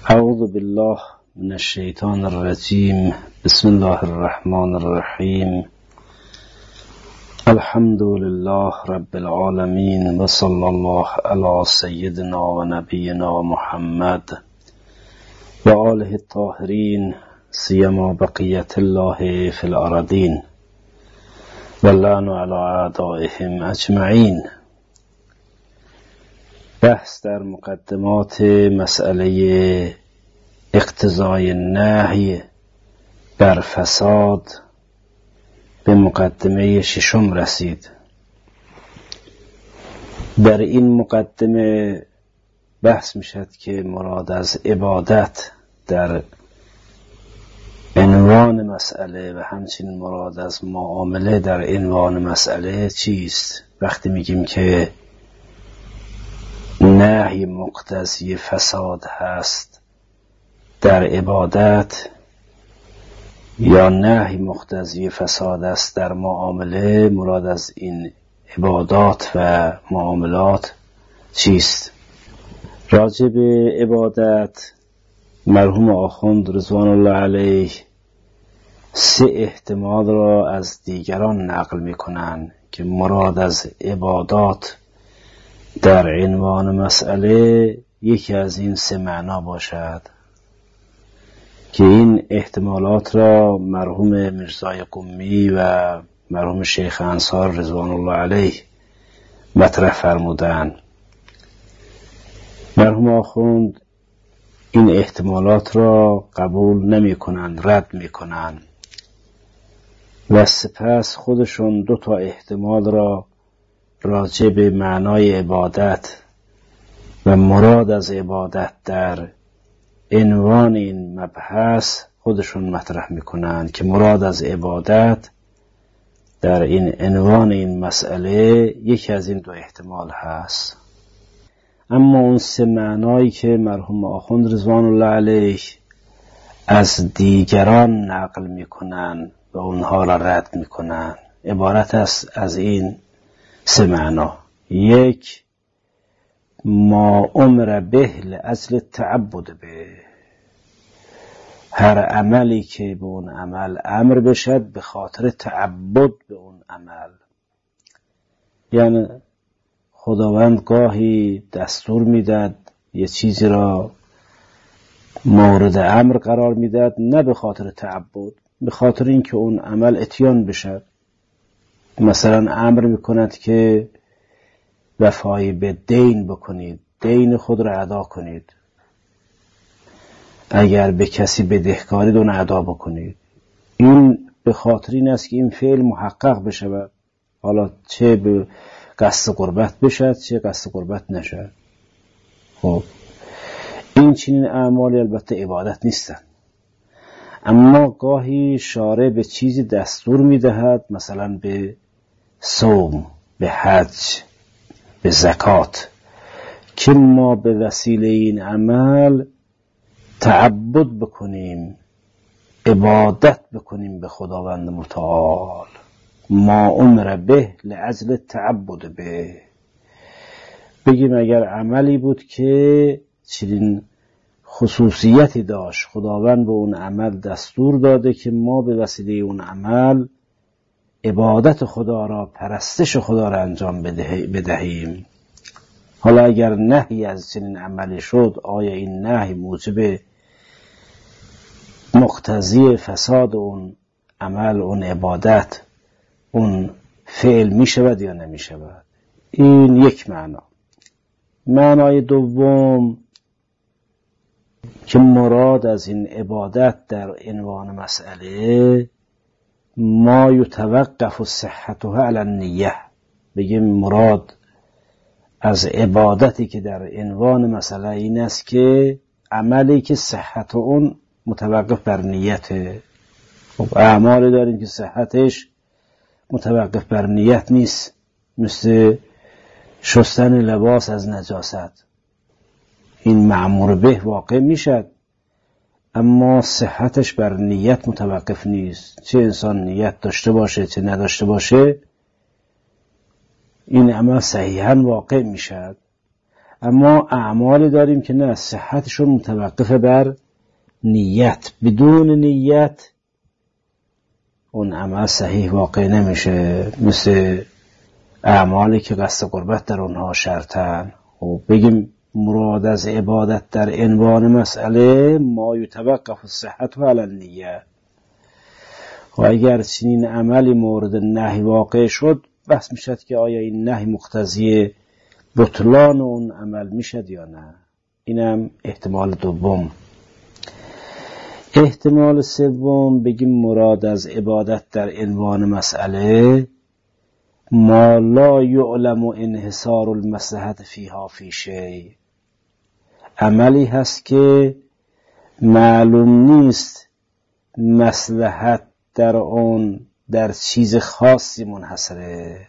اعوذ بالله من الشیطان الرجیم. بسم الله الرحمن الرحیم. الحمد لله رب العالمین و صلی الله علی سیدنا و نبینا محمد و آله الطاهرین سیما بقیت الله فی الارضین و لعن علی اعدائهم اجمعین. بحث در مقدمات مسئله اقتضای نهی بر فساد به مقدمه ششم رسید. در این مقدمه بحث میشد که مراد از عبادت در عنوان مسئله و همچنین مراد از معامله در عنوان مسئله چیست. وقتی میگیم که نهی مقتضی فساد هست در عبادت یا نهی مقتضی فساد است در معامله، مراد از این عبادات و معاملات چیست؟ راجع به عبادت مرحوم آخوند رضوان الله علیه سه احتمال را از دیگران نقل میکنن که مراد از عبادات در عنوان مسئله یکی از این سه معنا باشد که این احتمالات را مرحوم میرزای قمی و مرحوم شیخ انصار رضوان الله علیه مطرح فرمودند. مرحوم آخوند این احتمالات را قبول نمی کنند، رد می کنند و سپس خودشون دو تا احتمال را راجع به معنای عبادت و مراد از عبادت در عنوان این مبحث خودشون مطرح میکنن که مراد از عبادت در این عنوان این مسئله یکی از این دو احتمال هست. اما اون سه معنایی که مرحوم آخوند رضوان الله علیه از دیگران نقل میکنن و اونها را رد میکنن عبارت است از این سه معنا. یک، ما امر به لاجل تعبد به، هر عملی که به اون عمل امر بشد به خاطر تعبد به اون عمل. یعنی خداوند گاهی دستور میداد یه چیزی را مورد امر قرار میداد، نه به خاطر تعبد، به خاطر اینکه اون عمل اتیان بشد. مثلا امر میکند که وفای به دین بکنید، دین خود را ادا کنید، اگر به کسی بدهکارید اون ادا بکنید. این به خاطر این است که این فعل محقق بشود، حالا چه به قصد قربت بشد چه قصد قربت نشد. خب این چنین اعمالی البته عبادت نیستند، اما گاهی شارع به چیزی دستور میدهد، مثلا به صوم، به حج، به زکات، که ما به وسیله این عمل تعبد بکنیم، عبادت بکنیم به خداوند متعال. ما امر به لاجل تعبد به، بگیم اگر عملی بود که چنین خصوصیتی داشت، خداوند به اون عمل دستور داده که ما به وسیله اون عمل عبادت خدا را، پرستش خدا را انجام بدهیم. حالا اگر نهی از چنین عملی شد، آیا این نهی موجب مقتضی فساد اون عمل، اون عبادت، اون فعل می شود یا نمی شود؟ این یک معنا. معنای دوم که مراد از این عبادت در عنوان مسئله ما یتوقف صحتها علی النیه، بگیم مراد از عبادتی که در عنوان مسئله این است که عملی که صحت اون متوقف بر نیته. خب اعمالی داریم که صحتش متوقف بر نیت نیست، مثل شستن لباس از نجاست، این مأمور به واقع میشد، اما صحتش بر نیت متوقف نیست. چه انسان نیت داشته باشه چه نداشته باشه، این عمل صحیحاً واقع میشد. اما اعمالی داریم که نه، صحتشون متوقف بر نیت. بدون نیت اون عمل صحیح واقع نمیشه، مثل اعمالی که قصد قربت در اونها شرطن. و بگیم مراد از عبادت در عنوان مسئله ما یتوقف الصحت علی النیه. و اگر چنین عملی مورد نهی واقع شد، بحث میشد که آیا این نهی مقتضی بطلان اون عمل میشد یا نه. اینم احتمال دوم. احتمال سوم بگیم مراد از عبادت در عنوان مسئله ما لا یعلم انحصار المصلحت فیها فی شیء، عملی هست که معلوم نیست مصلحت در اون در چیز خاصی منحصره،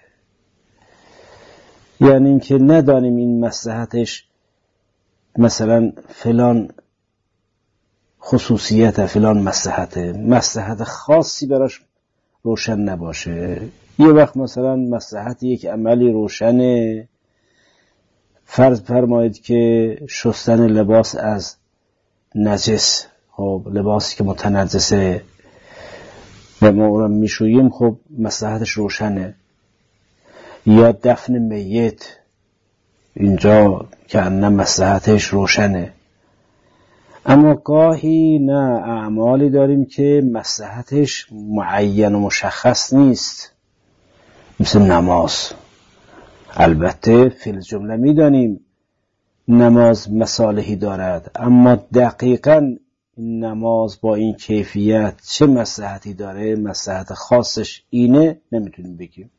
یعنی اینکه ندانیم این مصلحتش مثلا فلان خصوصیت، فلان مصلحت خاصی براش روشن نباشه. یه وقت مثلا مصلحت یک عملی روشنه، فرض فرمایید که شستن لباس از نجس، خب لباسی که متنجسه و ما اون رو میشوییم، خب مصلحتش روشنه. یا دفن میت، اینجا که انم مصلحتش روشنه. اما گاهی نه، اعمالی داریم که مصلحتش معین و مشخص نیست، مثل نماز. البته فی الجمله میدانیم نماز مصالحی دارد، اما دقیقاً نماز با این کیفیت چه مصلحتی داره، مصلحت خاصش اینه، نمیتونیم بگیم.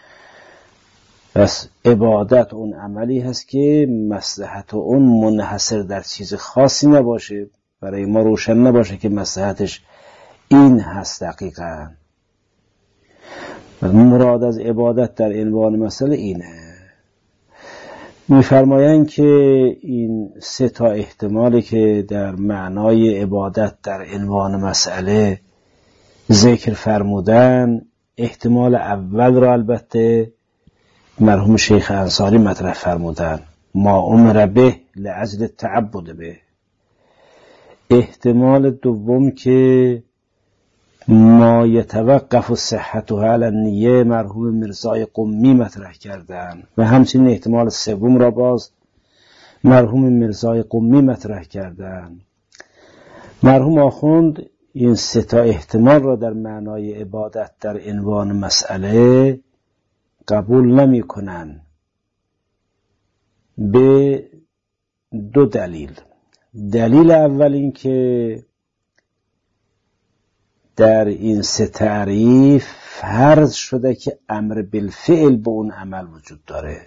پس عبادت اون عملی هست که مصلحت اون منحصر در چیز خاصی نباشه، برای ما روشن نباشه که مصلحتش این هست دقیقاً. مراد از عبادت در عنوان مسئله اینه. می‌فرمایند که این سه تا احتمالی که در معنای عبادت در عنوان مسئله ذکر فرمودن، احتمال اول را البته مرحوم شیخ انصاری مطرح فرمودن، ما امر به لأجل التعبد به. احتمال دوم که ما یتوقف الصحت علی النیه، مرحوم میرزای قمی مطرح کردن. و همچنین احتمال سوم را باز مرحوم میرزای قمی مطرح کردن. مرحوم آخوند این سه تا احتمال را در معنای عبادت در عنوان مسئله قبول نمی کنن به دو دلیل. دلیل اول این که در این سه تعریف فرض شده که امر بالفعل به اون عمل وجود داره.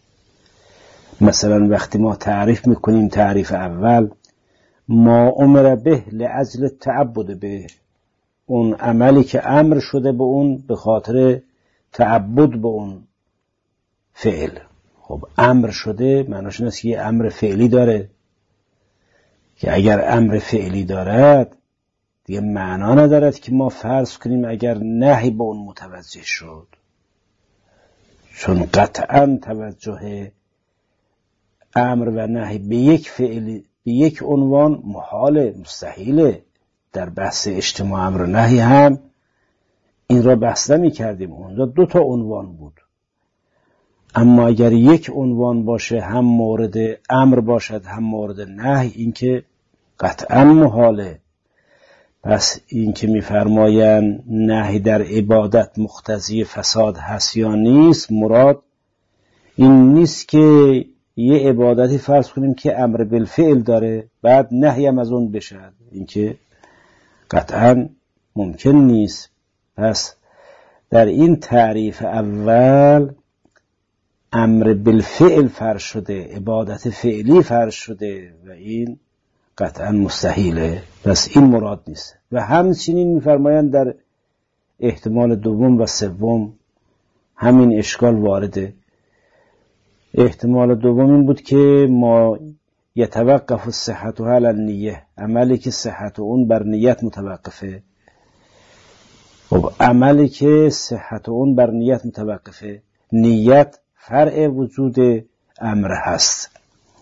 مثلا وقتی ما تعریف میکنیم، تعریف اول ما امر به لأجل التعبد به، اون عملی که امر شده به اون به خاطر تعبد به اون فعل. خب امر شده معناش اینه که یه امر فعلی داره، که اگر امر فعلی دارد دیگه معنا ندارد که ما فرض کنیم اگر نهی به اون متوجه شد، چون قطعا توجه امر و نهی به یک فعلی به یک عنوان محال، مستحیله. در بحث اجتماع امر و نهی هم این را بحث نمی کردیم، اونجا دو تا عنوان بود. اما اگر یک عنوان باشه، هم مورد امر باشد هم مورد نهی، این که قطعا محاله. پس این که می‌فرمایند نهی در عبادت مقتضی فساد هست یا نیست، مراد این نیست که یه عبادتی فرض کنیم که امر بالفعل داره بعد نهی هم از اون بشد، این که قطعا ممکن نیست. پس در این تعریف اول امر بالفعل فرض شده، عبادت فعلی فرض شده و این قطعا مستحیله. پس این مراد نیست. و همچنین می‌فرمایند در احتمال دوم و سوم همین اشکال وارده. احتمال دوم این بود که ما یتوقف الصحت علی النیه، عملی که صحت اون بر نیت متوقفه. خب عملی که صحت اون بر نیت متوقفه، نیت فرع وجود امر هست.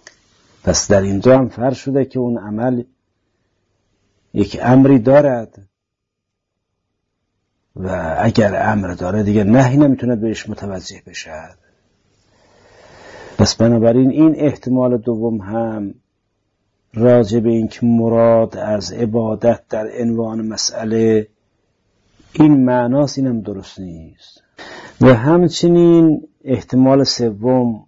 پس در اینجا هم فرض شده که اون عمل یک امری دارد و اگر امر داره دیگه نهی نمیتونه بهش متوجه بشه. پس بنابراین این احتمال دوم هم راجع به این که مراد از عبادت در عنوان مسئله این معناست، اینم درست نیست. و همچنین احتمال سوم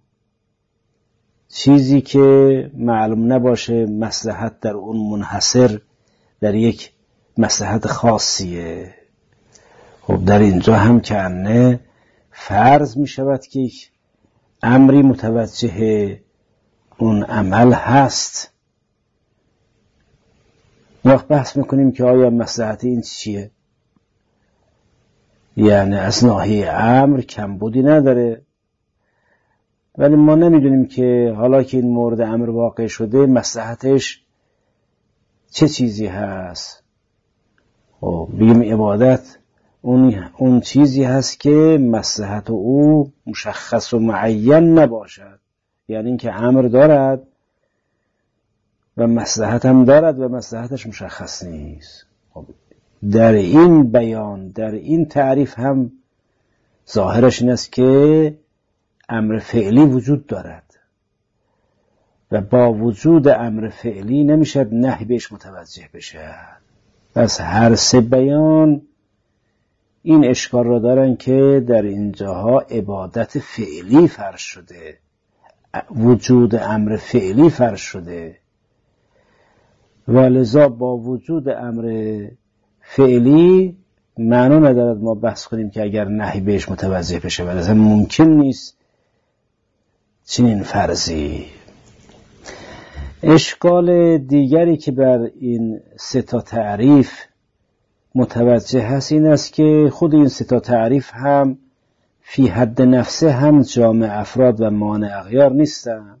چیزی که معلوم نباشه مصلحت در اون منحصر در یک مصلحت خاصیه. خب در اینجا هم کنه فرض می شود که یک امری متوجه اون عمل هست. وقت بحث میکنیم که آیا مصلحت این چیه؟ یعنی از ناحیه امر کمبودی نداره، ولی ما نمیدونیم که حالا که این مورد امر واقع شده مصلحتش چه چیزی هست. خب بگیم عبادت اون چیزی هست که مصلحت او مشخص و معین نباشد، یعنی اینکه امر دارد و مصلحت هم دارد و مصلحتش مشخص نیست. خب در این بیان، در این تعریف هم ظاهرش این است که امر فعلی وجود دارد و با وجود امر فعلی نمیشه نهی بهش متوجه بشه. پس هر سه بیان این اشکال را دارن که در اینجاها عبادت فعلی فرض شده، وجود امر فعلی فرض شده و لذا با وجود امر فعلی معنا ندارد ما بحث کنیم که اگر نهی بهش متوجه بشه، ولی ممکن نیست چنین فرضی. اشکال دیگری که بر این سه تا تعریف متوجه هست این است که خود این سه تا تعریف هم فی حد نفسه هم جامع افراد و مانع اغیار نیستن.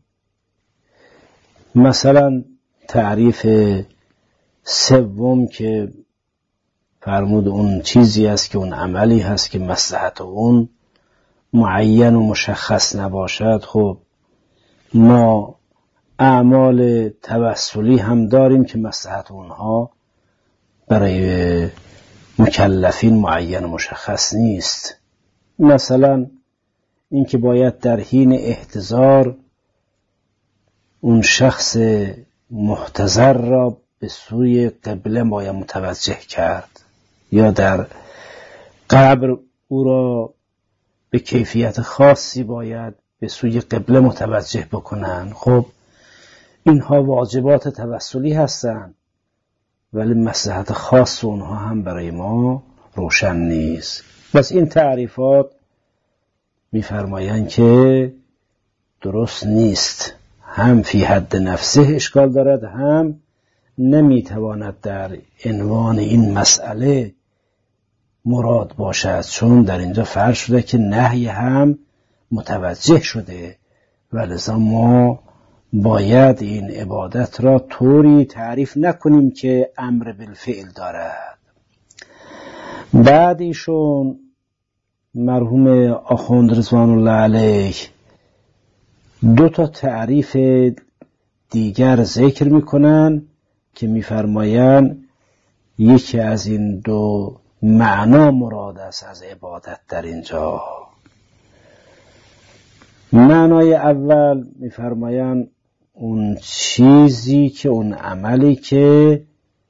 مثلا تعریف سوم که فرمود اون چیزی است که اون عملی هست که مصلحت اون معین و مشخص نباشد. خب ما اعمال توسلی هم داریم که مصلحت اونها برای مکلفین معین و مشخص نیست. مثلا این که باید در حین احتضار اون شخص محتضر را به سوی قبله باید متوجه کرد، یا در قبر او را به کیفیت خاصی باید به سوی قبله متوجه بکنن. خب اینها واجبات توسلی هستند، ولی مصلحت خاص اونها هم برای ما روشن نیست. بس این تعریفات میفرمایند که درست نیست، هم فی حد نفسه اشکال دارد، هم نمیتواند در عنوان این مسئله مراد باشد، چون در اینجا فرض شده که نهی هم متوجه شده و لذا ما باید این عبادت را طوری تعریف نکنیم که امر بالفعل دارد. بعد ایشون مرحوم آخوند رضوان الله علیه دو تا تعریف دیگر ذکر میکنن که میفرمایند یکی از این دو معنا مراد است از عبادت در اینجا. معنای اول میفرمایند اون چیزی که اون عملی که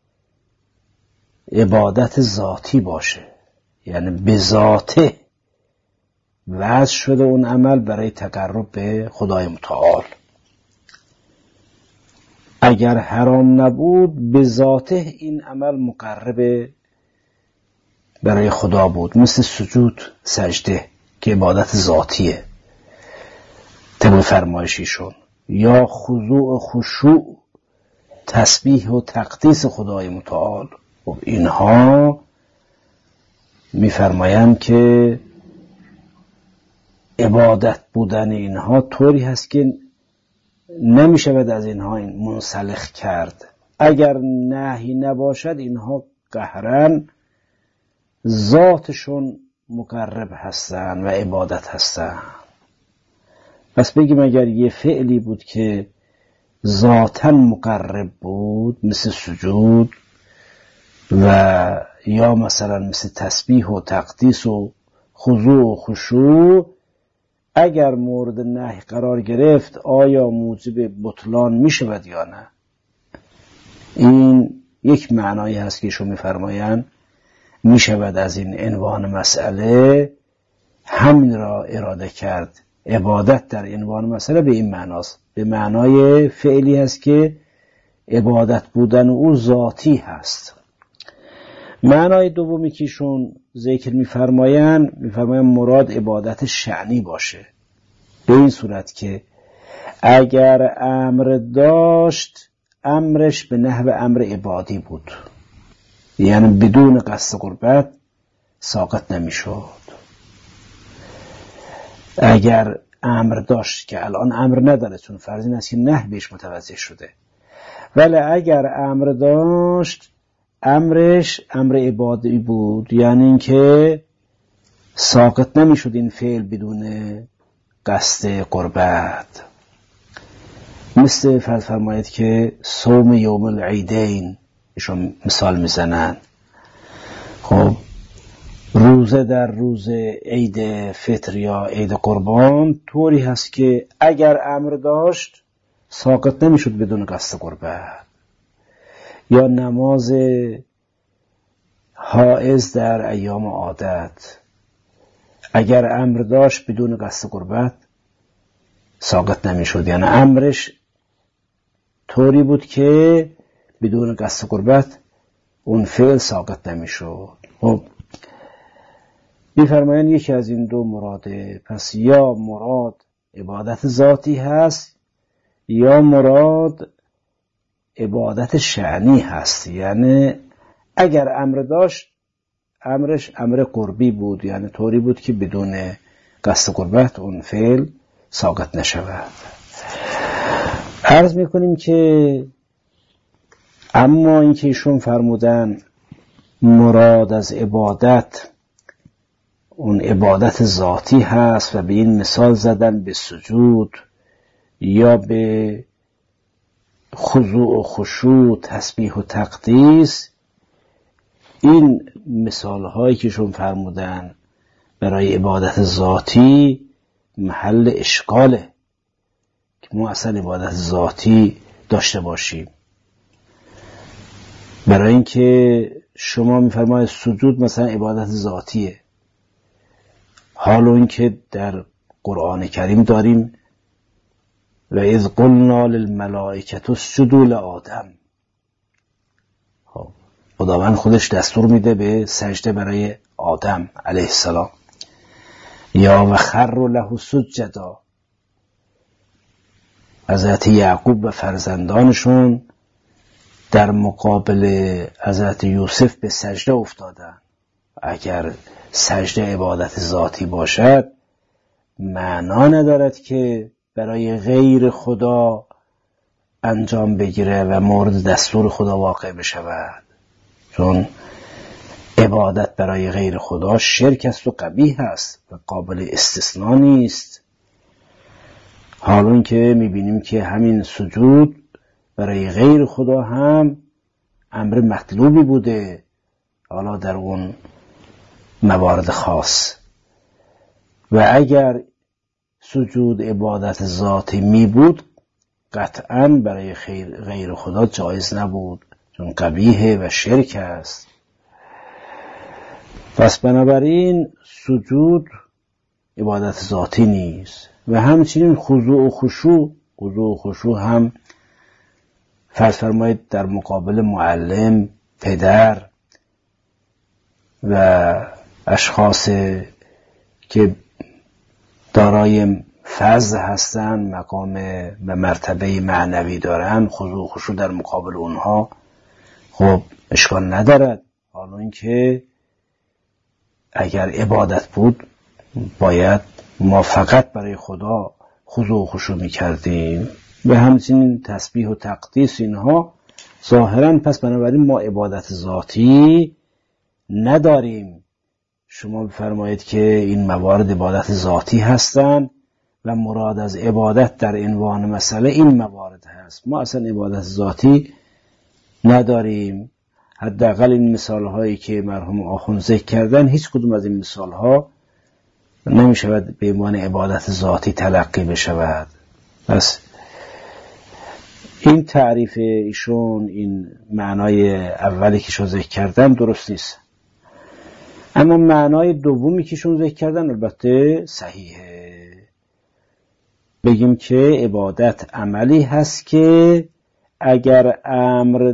عبادت ذاتی باشه، یعنی به ذاته وضع شده اون عمل برای تقرب به خدای متعال. اگر حرام نبود به ذاته این عمل مقرب برای خدا بود، مثل سجود، سجده که عبادت ذاتیه طبق فرمایشیشون، یا خضوع و خشوع، تسبیح و تقدیس خدای متعال. و اینها میفرمایند که عبادت بودن اینها طوری هست که نمیشود از اینها منسلخ کرد. اگر نهی نباشد اینها قهرن ذاتشون مقرب هستن و عبادت هستن. پس بگیم اگر یه فعلی بود که ذاتاً مقرب بود مثل سجود و یا مثلا مثل تسبیح و تقدیس و خضوع و خشوع، اگر مورد نهی قرار گرفت آیا موجب بطلان می شود یا نه؟ این یک معنایی هست که ایشون می‌فرمایند می شود از این عنوان مسئله همین را اراده کرد. عبادت در عنوان مسئله به این معناست، به معنای فعلی هست که عبادت بودن او ذاتی هست. معنای دومی که ایشون ذکر می‌فرمایند مراد عبادت شأنی باشه، به این صورت که اگر امر داشت امرش به نحو امر عبادی بود، یعنی بدون قصد قربت ساقط نمی‌شد. اگر امر داشت که الان امر نداره چون فرض این است که نهی بهش متوجه شده، ولی اگر امر داشت امرش امر عبادی بود، یعنی اینکه ساقط نمیشد این فعل بدون قصد قربت. مثل فرمایید که صوم یوم العیدین ایشون مثال میزنن. خب روزه در روز عید فطر یا عید قربان طوری هست که اگر امر داشت ساقط نمیشد بدون قصد قربت. یا نماز حائض در ایام عادت اگر امر داشت بدون قصد قربت ساقط نمیشد، یعنی امرش طوری بود که بدون قصد قربت اون فعل ساقط نمیشد. خب می‌فرمایند یکی از این دو مراده، پس یا مراد عبادت ذاتی هست یا مراد عبادت شأنی هست، یعنی اگر امر داشت امرش امر قربی بود، یعنی طوری بود که بدون قصد قربت اون فعل ساقط نشود. عرض میکنیم که اما اینکه ایشون فرمودن مراد از عبادت اون عبادت ذاتی هست و به این مثال زدن به سجود یا به خضوع و خشوع، تسبیح و تقدیس، این مثال هایی که شون فرمودن برای عبادت ذاتی محل اشکاله که ما اصلا عبادت ذاتی داشته باشیم. برای اینکه شما میفرمایید سجود مثلا عبادت ذاتیه، حال اون که در قرآن کریم داریم و اذ قلنا للملائکة اسجدوا لآدم، خداوند خودش دستور میده به سجده برای آدم علیه السلام. یا و خروا له سجدا، حضرت یعقوب و فرزندانشون در مقابل حضرت یوسف به سجده افتادن. اگر سجده عبادت ذاتی باشد معنا ندارد که برای غیر خدا انجام بگیره و مورد دستور خدا واقع بشود، چون عبادت برای غیر خدا شرک است و قبیح است و قابل استثناء نیست. حالا که میبینیم که همین سجود برای غیر خدا هم امر مطلوبی بوده، حالا در اون موارد خاص. و اگر سجود عبادت ذاتی می بود قطعاً برای غیر خدا جایز نبود، چون قبیحه و شرک است. پس بنابراین سجود عبادت ذاتی نیست. و همچنین خضوع و خشوع هم فرض فرمایید در مقابل معلم، پدر و اشخاص که دارای فضل هستن، مقام و مرتبه معنوی دارن، خضوع و خشوع در مقابل اونها خب اشکال ندارد. حالا اینکه اگر عبادت بود باید ما فقط برای خدا خضوع و خشوع می‌کردیم و همچنین تسبیح و تقدیس اینها ظاهراً. پس بنابراین ما عبادت ذاتی نداریم. شما بفرمایید که این موارد عبادت ذاتی هستند و مراد از عبادت در عنوان مسئله این موارد هست. ما اصلا عبادت ذاتی نداریم. حداقل این مثال هایی که مرحوم آخوند ذکر کردن، هیچ کدوم از این مثال ها نمی شود به عنوان عبادت ذاتی تلقی بشود. پس این تعریف ایشون، این معنای اولی که ایشون ذکر کردن درست نیست. اما معنای دومی که ایشون ذکر کردن البته صحیحه. بگیم که عبادت عملی هست که اگر امر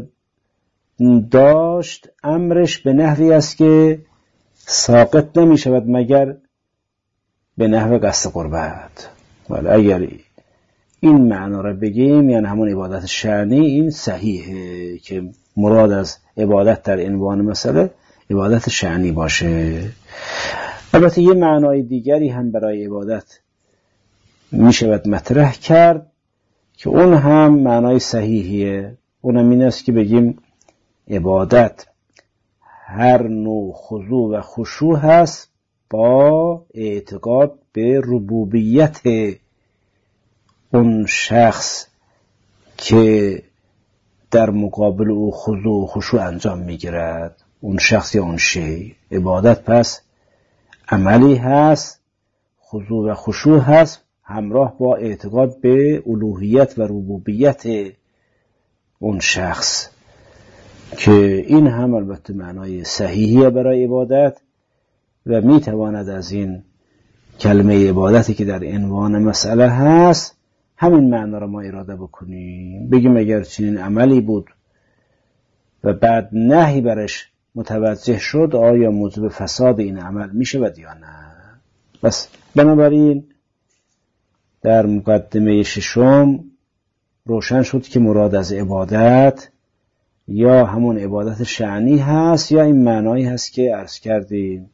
داشت، امرش به نحوی است که ساقط نمی شود مگر به نحو قصد قربت. ولی اگر این معنا را بگیم، یعنی همون عبادت شأنی، این صحیحه که مراد از عبادت در عنوان مسئله عبادت شأنی باشه. البته یه معنای دیگری هم برای عبادت می شود مطرح کرد که اون هم معنای صحیحیه. اونم این است که بگیم عبادت هر نوع خضوع و خشوع هست با اعتقاد به ربوبیت اون شخص که در مقابل او خضوع و خشوع انجام میگیرد، اون شخص یا اون شی. عبادت پس عملی هست، خضوع و خشوع هست، همراه با اعتقاد به الوهیت و ربوبیت اون شخص، که این هم البته معنای صحیحیه برای عبادت و میتواند از این کلمه عبادتی که در عنوان مسئله هست همین معنا را ما اراده بکنیم. بگیم اگر چنین عملی بود و بعد نهی برش متوجه شد، آیا موجب فساد این عمل میشود یا نه؟ بس بنابراین در مقدمه ششم روشن شد که مراد از عبادت یا همون عبادت شأنی هست یا این معنایی هست که عرض کردیم،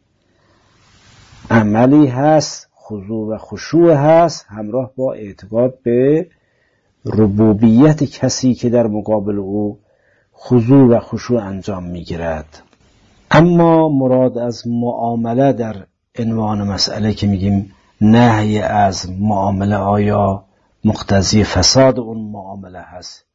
عملی هست، خضوع و خشوع هست، همراه با اعتقاد به ربوبیت کسی که در مقابل او خضوع و خشوع انجام میگیرد. اما مراد از معامله در عنوان مسئله که میگیم نهی از معامله، آیا مقتضی فساد اون معامله هست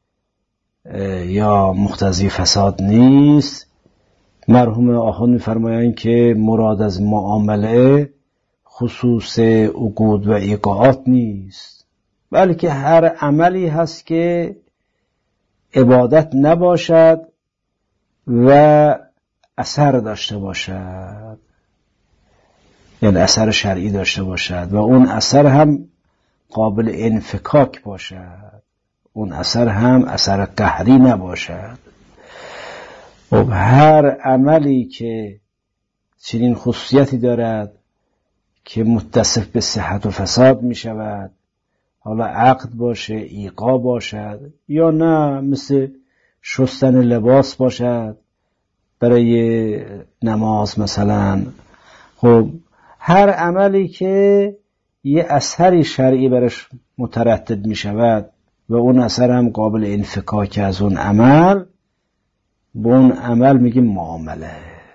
یا مقتضی فساد نیست؟ مرحوم آخوند می‌فرمایند که مراد از معامله خصوص عقود و ایقاعات نیست، بلکه هر عملی هست که عبادت نباشد و اثر داشته باشد، یعنی اثر شرعی داشته باشد و اون اثر هم قابل انفکاک باشد، اون اثر هم اثر قهری نباشد. و هر عملی که چنین خصوصیتی دارد که متصف به صحت و فساد می شود، حالا عقد باشه، ایقاع باشد یا نه مثل شستن لباس باشد برای نماز مثلا، خب هر عملی که یه اثری شرعی برش مترتب می شود و اون اثر هم قابل انفکاک از اون عمل، به اون عمل میگیم معامله.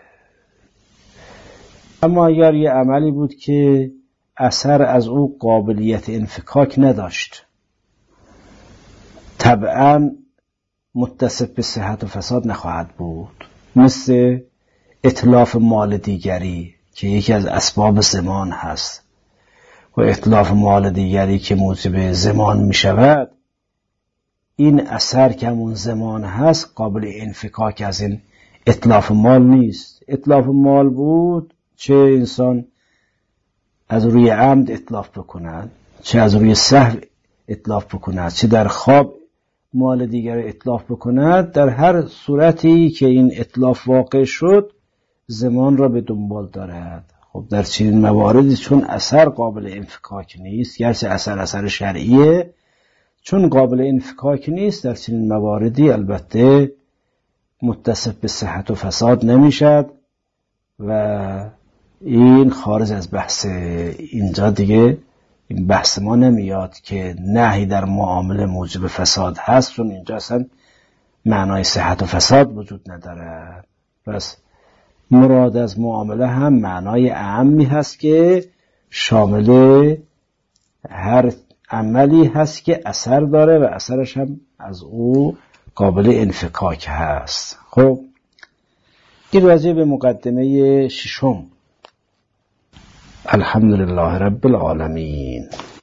اما اگر یه عملی بود که اثر از او قابلیت انفکاک نداشت، طبعا متصف به صحت و فساد نخواهد بود، مثل اتلاف مال دیگری که یکی از اسباب زمان هست و اتلاف مال دیگری که موجب زمان می شود، این اثر که همون زمان هست قابل انفکاک از این اتلاف مال نیست. اتلاف مال بود چه انسان از روی عمد اتلاف بکند، چه از روی سهو اتلاف بکند، چه در خواب مال دیگر اتلاف بکند، در هر صورتی که این اتلاف واقع شد زمان را به دنبال دارد. خب در چنین مواردی چون اثر قابل انفکاک نیست، گرچه اثر شرعیه، چون قابل انفکاک نیست، در چنین مواردی البته متصف به صحت و فساد نمیشد و این خارج از بحث اینجا دیگه این بحث ما نمیاد که نهی در معامله موجب فساد هست، چون اینجا اصلا معنای صحت و فساد وجود نداره. پس مراد از معامله هم معنای اعمی هست که شامل هر عملی هست که اثر داره و اثرش هم از او قابل انفکاک هست. خب این راجع به مقدمه ششم. الحمدلله رب العالمین.